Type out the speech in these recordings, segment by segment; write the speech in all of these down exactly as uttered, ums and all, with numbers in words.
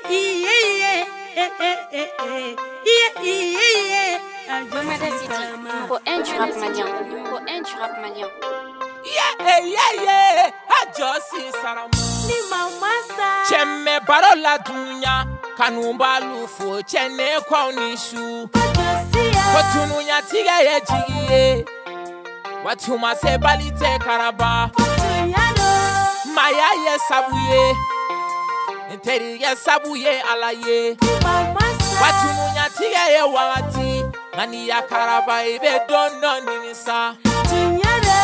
Numéro un du rap malien. Numéro un du rap malien. Yeah, yeah, yeah. Ajosi sarama. Ni mamasa. Chemme barola dunya. Kanumba lufo. Chene kwa unishu. Ajosia. Kotununya tiga ye jigiye. Watuma se balite karaba. Tuyano. Maya ye sabuye. Nteri ye sabuye alaye. Ni mamasa. Watununya tiga ye wati. Ngani ya karaba ibe dono ninisa. Tuyano.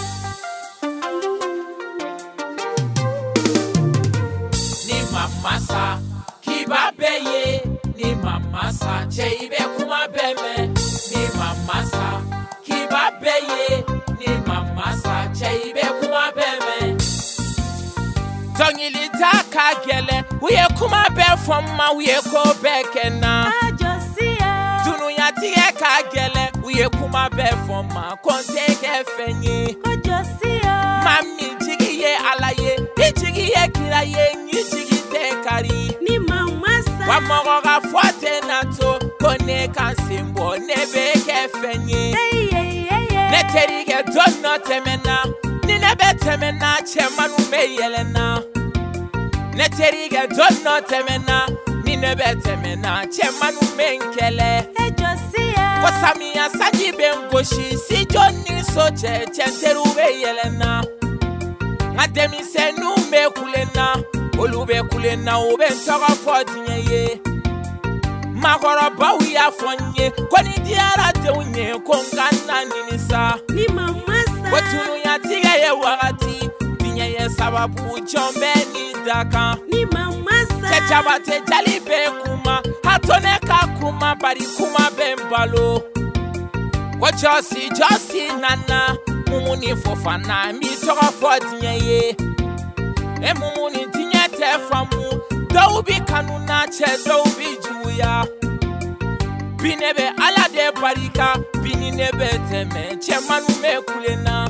Ni mamasa. Kiba beye. Ni mamasa. Che ibe kuma beme. Ni mamasa. Kiba beye. Ni mamasa. Che ibe kuma beme. Tongili taka gele. Uye kuma be foma. Uye ko bekena. Ajosia. Tunu ya tiye ka gele. Uye kuma be foma. Konte ke fenye. Ajosia. Mami jigi ye alaye. Ijigi ye kiraye. Njigi te kari. Ni mamasa. Wa mogo ga fote nato. Kone kan simbo. Nebe ke fenye. Hey, hey, hey, hey. Neteri ke dono temena. Ni nebe temena. Chemanu me yelena. Neteri ke dono temena. Ni nebe temena. Chemanu me nkele. Ajosia. Kosami ya sanji bengoshi. Si joni soche. Chenteru be yelena. Ngademi se nu me kulena. Olube kulena. Ube ntoga fodinye ye. Magoro bawi ya fonye. Koni diara te unye. Kongana ninisa. Ni mamasa. Kotunu ya tiga ye wakati. Tinye ye sababu jombe ni daka. Ni mamasa. Chechabate jali be kuma. Hatone ka kuma. Bari kuma bembalo. Kwa josi josi nana. Mumuni fofana. Mi toga fodinye ye. E mumuni tinye te famu. Doubi kanuna che doubi juya. Binebe ala de barika. Bini nebe teme. Che manu me kulena.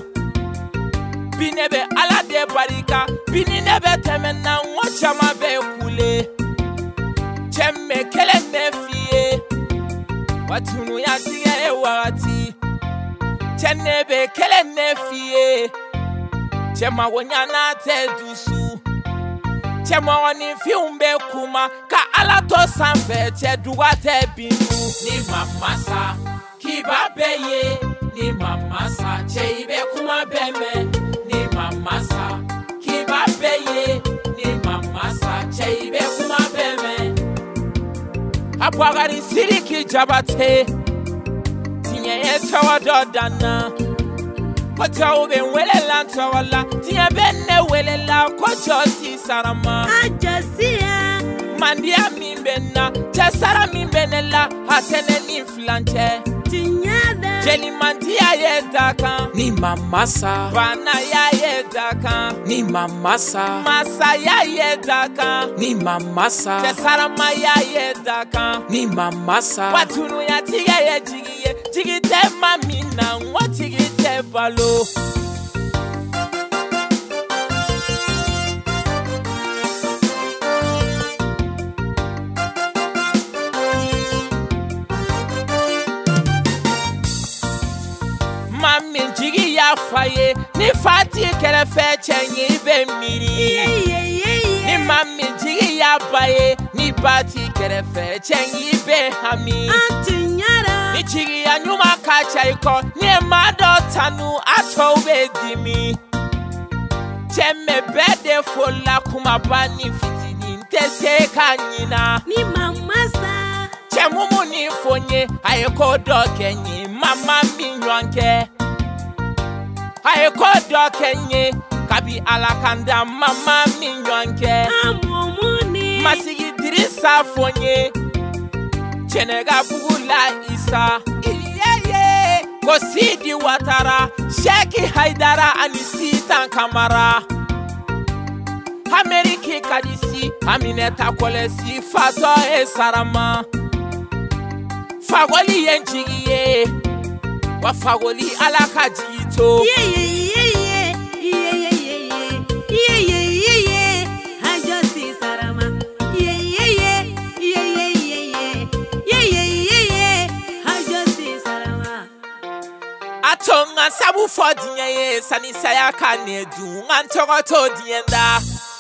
Binebe ala de barika. Bini nebe teme na wachama be kule. Che me kele nefie. Watunu ya tiye e wati. Che nebe kele nefie. Che ma wanyana te dusu. Che ma wani fiumbe kuma. Ka ala to sanfe. Che duwa te binu. Ni mamasa. Kiba beye. Ni mamasa. Che ibe kuma beme. Ni mamasa. Kiba beye. Ni mamasa. Che ibe kuma beme. Abwagari siriki jabate. Tinye ye tawa dodana. Kota ube welela ntawala. Tinye benne welela. Kojosi sarama. Ajosia. Mandia mimbena. Chesara mimbenela. Hatene ni flanche. Tunyada. Jeli mandia ye daka. Ni mamasa. Bana ya ye daka. Ni mamasa. Masa ya ye daka. Ni mamasa. Chesara ma ya ye daka. Ni mamasa. Watunu ya tiga ye jigi ye. Jigi te mamina. Watigi te balo. Mami jigi ya faye. Ni fati kerefe chenyi be miri. Yeah, yeah, yeah, yeah. Ni mami jigi ya baye. Ni bati kerefe chenyi be hami. Tunyada. Ni jigi ya nyuma kacha iko. Ni mado tanu ato be dimi. Cheme bede fola kumabani fitini. Ntese kanyina. Ni mamasa. Chemumu ni fonye. Ayeko do kenyi. Mama minywanke. Ayeko do kenye. Kabi alakanda mama minywanke. Amumuni. Masigi dirisa fonye. Chenega bugula isa. Iyeye. Kosidi watara. Sheki haidara anisita kamara. Ameriki kadisi. Amineta kolesi. Fato e sarama. Fagoli yenjigiye. Wa fagoli alaka jito. Yeah, yeah, yeah, yeah. Yeah, yeah, yeah, yeah. Yeah, yeah, yeah, yeah. Ajosi sarama. Yeah, yeah, yeah. Atonga sabu for diye sani saya kane du ngan toro to dienda.